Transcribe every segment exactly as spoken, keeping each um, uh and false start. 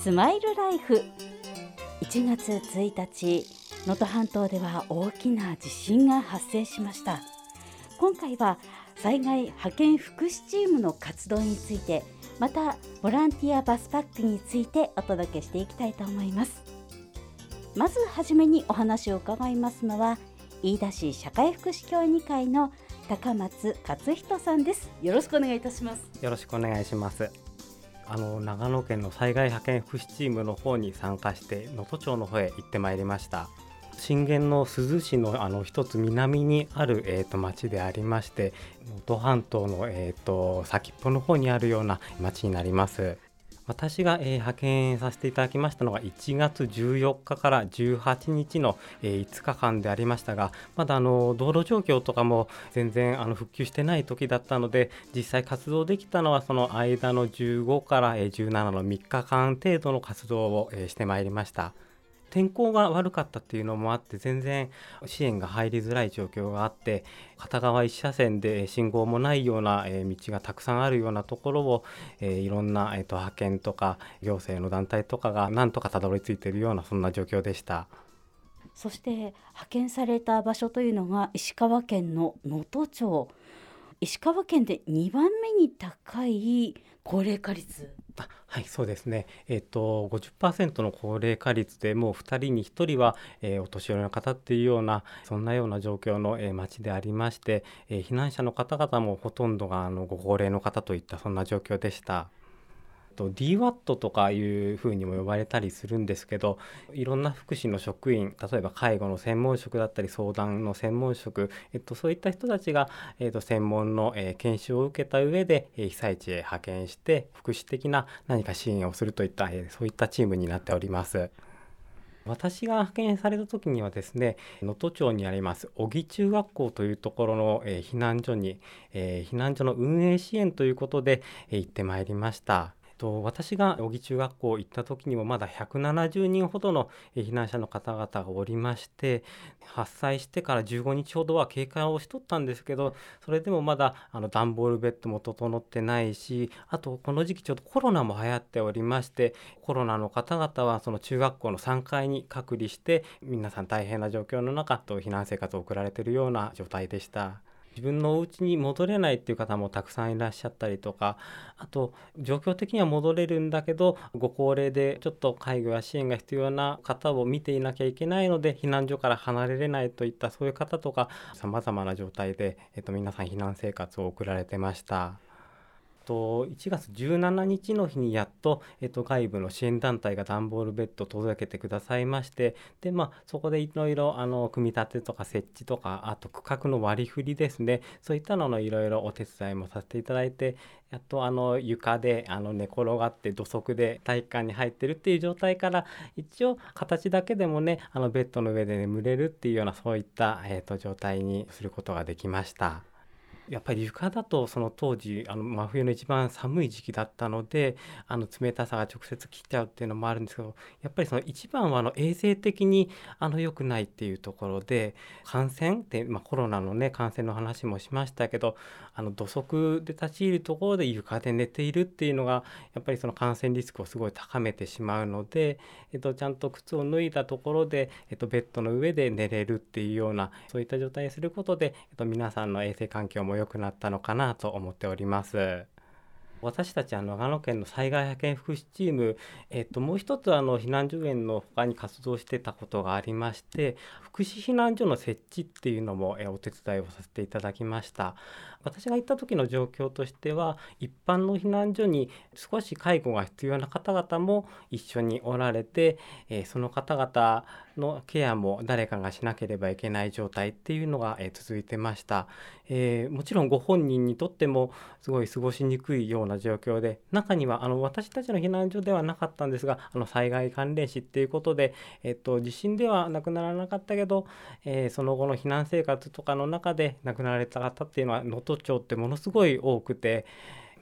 スマイルライフ。いちがつついたち、能登半島では大きな地震が発生しました。今回は災害派遣福祉チームの活動について、またボランティアバスパックについてお届けしていきたいと思います。まずはじめにお話を伺いますのは、飯田市社会福祉協議会の高松克人さんです。よろしくお願いいたします。 よろしくお願いします。あの長野県の災害派遣福祉チームの方に参加して能登町の方へ行ってまいりました。震源の珠洲市のあの一つ南にある、えー、と町でありまして、能登半島の、えー、と先っぽの方にあるような町になります。私が、えー、派遣させていただきましたのがいちがつじゅうよっかからじゅうはちにちの、えー、いつかかんでありましたが、まだあの道路状況とかも全然あの復旧してない時だったので、実際活動できたのはその間のじゅうごからじゅうななのみっかかん程度の活動を、えー、してまいりました。天候が悪かったっていうのもあって、全然支援が入りづらい状況があって、片側一車線で信号もないような道がたくさんあるようなところを、えー、いろんな、えーと、派遣とか行政の団体とかがなんとかたどり着いているような、そんな状況でした。 そして派遣された場所というのが石川県の能登町。石川県でにばんめに高い高齢化率。 あはい、そうですね。えっと、ごじゅっパーセントの高齢化率で、もうふたりにひとりは、えーお年寄りの方っていうような、そんなような状況の、えー町でありまして、えー避難者の方々もほとんどがあのご高齢の方といった、そんな状況でした。と ディーワット とかいうふうにも呼ばれたりするんですけど、いろんな福祉の職員、例えば介護の専門職だったり相談の専門職、えっと、そういった人たちが、えっと、専門の、えー研修を受けた上で、えー被災地へ派遣して福祉的な何か支援をするといった、えーそういったチームになっております。私が派遣された時にはですね、能登町にあります小木中学校というところの、えー避難所に、えー避難所の運営支援ということで、えー行ってまいりました。と私が小木中学校行った時にもまだひゃくななじゅうにんほどのえー避難者の方々がおりまして、発災してからじゅうごにちほどは経過をしとったんですけど、それでもまだあの段ボールベッドも整ってないし、あとこの時期ちょっとコロナも流行っておりまして、コロナの方々はその中学校のさんがいに隔離して、皆さん大変な状況の中と避難生活を送られているような状態でした。自分のお家に戻れないっていう方もたくさんいらっしゃったりとか、あと状況的には戻れるんだけど、ご高齢でちょっと介護や支援が必要な方を見ていなきゃいけないので避難所から離れれないといった、そういう方とかさまざまな状態で、えっと、皆さん避難生活を送られてました。といちがつじゅうしちにちの日にやっと、えっと、外部の支援団体が段ボールベッドを届けてくださいまして、で、まあ、そこでいろいろあの組み立てとか設置とか、あと区画の割り振りですね、そういったののいろいろお手伝いもさせていただいて、やっとあの床であの寝転がって土足で体育館に入ってるっていう状態から、一応形だけでもね、あのベッドの上で眠れるっていうような、そういった、えっと、状態にすることができました。やっぱり床だと、その当時あの真冬の一番寒い時期だったので、あの冷たさが直接来ちゃうっていうのもあるんですけど、やっぱりその一番はあの衛生的にあの良くないっていうところで、感染って、まあ、コロナのね感染の話もしましたけど、あの土足で立ち入るところで床で寝ているっていうのが、やっぱりその感染リスクをすごい高めてしまうので、えっと、ちゃんと靴を脱いだところで、えっと、ベッドの上で寝れるっていうような、そういった状態にすることで、えっと、皆さんの衛生環境も良くなったのかなと思っております。私たちあの長野県の災害派遣福祉チーム、えっと、もう一つあの避難所園の他に活動してたことがありまして、福祉避難所の設置っていうのもえお手伝いをさせていただきました。私が行った時の状況としては、一般の避難所に少し介護が必要な方々も一緒におられて、えーその方々のケアも誰かがしなければいけない状態っていうのが、えー続いてました。えーもちろんご本人にとってもすごい過ごしにくいような状況で、中にはあの私たちの避難所ではなかったんですが、あの災害関連死っていうことで、えっと、地震では亡くならなかったけど、えーその後の避難生活とかの中で亡くなられた方っていうのは能登町ってものすごい多くて、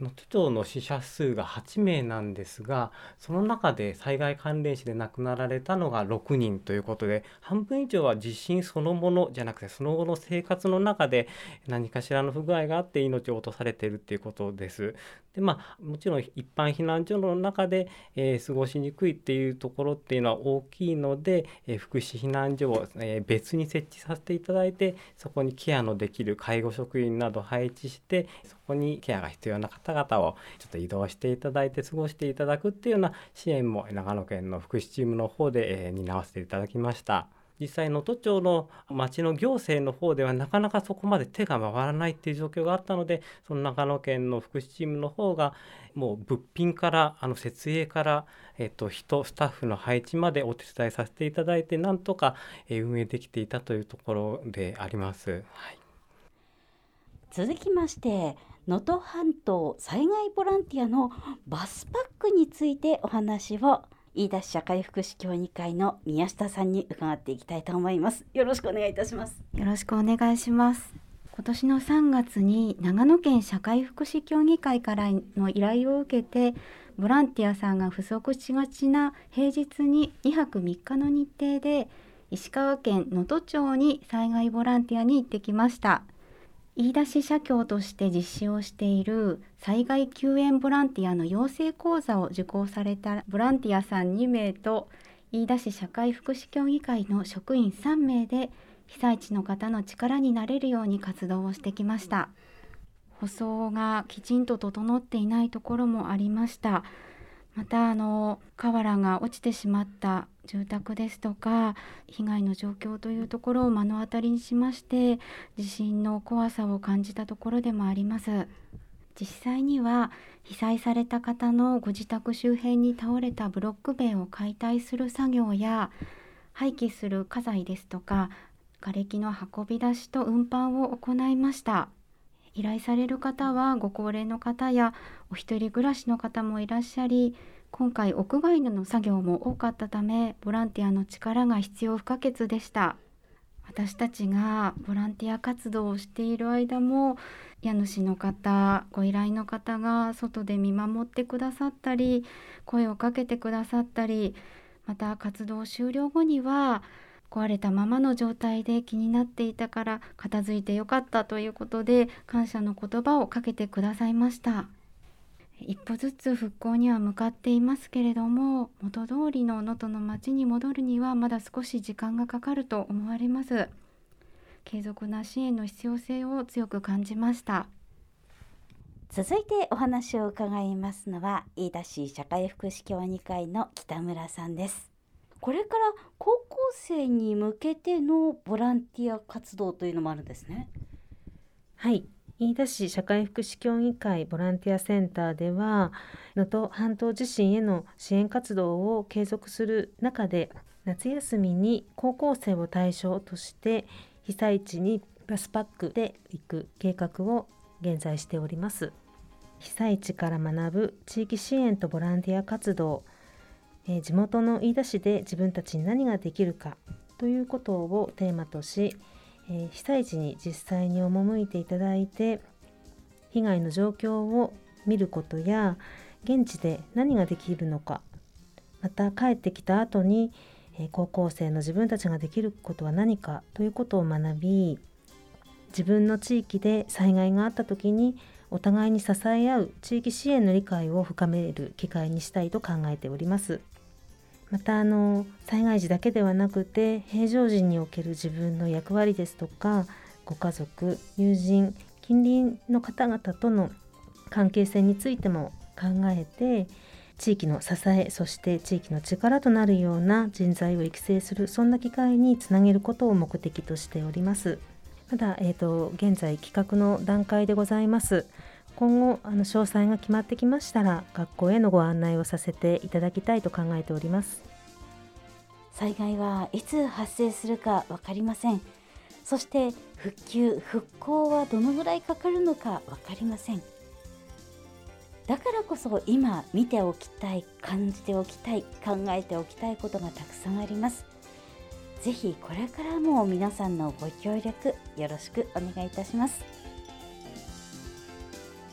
能登町の死者数がはちめいなんですが、その中で災害関連死で亡くなられたのがろくにんということで、半分以上は地震そのものじゃなくて、その後の生活の中で何かしらの不具合があって命を落とされているということです。でまあ、もちろん一般避難所の中で、えー過ごしにくいっていうところっていうのは大きいので、えー福祉避難所を、えー別に設置させていただいて、そこにケアのできる介護職員など配置して、そこにケアが必要な方々をちょっと移動していただいて過ごしていただくっていうような支援も長野県の福祉チームの方で、えー担わせていただきました。実際能登町の町の行政の方ではなかなかそこまで手が回らないっていう状況があったので、その長野県の福祉チームの方がもう物品からあの設営から、えっと、人スタッフの配置までお手伝いさせていただいて、なんとかえー運営できていたというところであります。はい、 続きまして能登半島災害ボランティアのバスパックについてお話を飯田市社会福祉協議会の宮下さんに伺っていきたいと思います。よろしくお願いいたします。 よろしくお願いします。今年のさんがつに長野県社会福祉協議会からの依頼を受けて、ボランティアさんが不足しがちな平日ににはくみっかの日程で石川県能登町に災害ボランティアに行ってきました。飯田市社協として実施をしている災害救援ボランティアの養成講座を受講されたボランティアさんにめいと飯田市社会福祉協議会の職員さんめいで被災地の方の力になれるように活動をしてきました。舗装がきちんと整っていないところもありました。またあの瓦が落ちてしまった住宅ですとか被害の状況というところを目の当たりにしまして、地震の怖さを感じたところでもあります。実際には被災された方のご自宅周辺に倒れたブロック塀を解体する作業や、廃棄する家財ですとか瓦礫の運び出しと運搬を行いました。依頼される方はご高齢の方やお一人暮らしの方もいらっしゃり、今回屋外での作業も多かったためボランティアの力が必要不可欠でした。私たちがボランティア活動をしている間も家主の方、ご依頼の方が外で見守ってくださったり、声をかけてくださったり、また活動終了後には壊れたままの状態で気になっていたから片付いてよかったということで感謝の言葉をかけてくださいました。一歩ずつ復興には向かっていますけれども、元通りの能登の町に戻るにはまだ少し時間がかかると思われます。継続な支援の必要性を強く感じました。 続いてお話を伺いますのは飯田市社会福祉協議会の北村さんです。これから高校生に向けてのボランティア活動というのもあるんですね。 はい、飯田市社会福祉協議会ボランティアセンターでは能登半島地震への支援活動を継続する中で、夏休みに高校生を対象として被災地にバスパックで行く計画を現在しております。被災地から学ぶ地域支援とボランティア活動、えー地元の飯田市で自分たちに何ができるかということをテーマとし、えー被災地に実際に赴いていただいて被害の状況を見ることや、現地で何ができるのか、また帰ってきた後に、えー高校生の自分たちができることは何かということを学び、自分の地域で災害があった時にお互いに支え合う地域支援の理解を深める機会にしたいと考えております。またあの災害時だけではなくて平常時における自分の役割ですとか、ご家族、友人、近隣の方々との関係性についても考えて、地域の支え、そして地域の力となるような人材を育成する、そんな機会につなげることを目的としております。まだ、えーと、現在企画の段階でございます。今後あの詳細が決まってきましたら学校へのご案内をさせていただきたいと考えております。 災害はいつ発生するか分かりません。そして復旧・復興はどのぐらいかかるのか分かりません。だからこそ今見ておきたい、感じておきたい、考えておきたいことがたくさんあります。ぜひこれからも皆さんのご協力よろしくお願いいたします。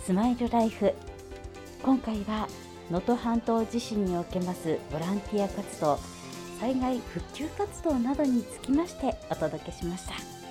スマイルライフ。今回は能登半島地震におけますボランティア活動、災害復旧活動などにつきましてお届けしました。